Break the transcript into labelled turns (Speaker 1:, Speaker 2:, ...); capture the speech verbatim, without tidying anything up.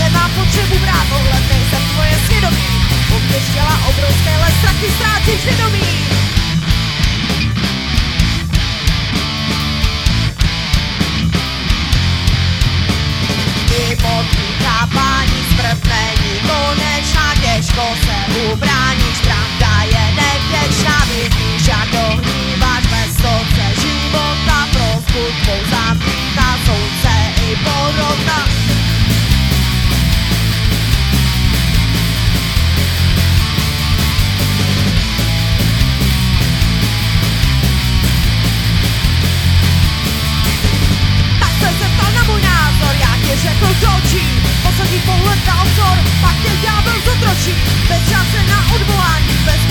Speaker 1: nemám potřebu brát ohled, nejsem tvoje svědomí. Uvnitř těla obrovské, ale strachy ztrátíš vědomí. Mimo tvý chápání smrt není konečná, těžko se ubráníš, pravda je nevděčná, vidíš jak dohníváš bez soce života, prosbu tvou zamítá soudce i porovna. Tak jsem se ptal na můj názor, já ti řekl do očí, poslední pohled na obzor, pak tě ďábel zotročí, bez šance na odvolání, bez